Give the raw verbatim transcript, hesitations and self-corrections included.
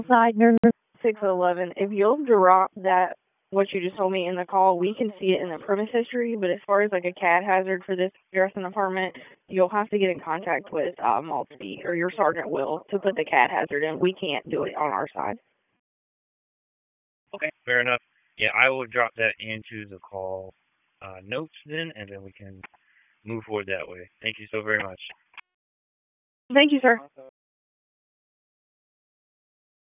side six eleven. If you'll drop that, what you just told me in the call, we can see it in the premise history, but as far as like a cat hazard for this address and apartment, you'll have to get in contact with uh, Maltby, or your sergeant will, to put the cat hazard in. We can't do it on our side. Okay, fair enough. Yeah, I will drop that into the call uh, notes then, and then we can move forward that way. Thank you so very much. Thank you, sir.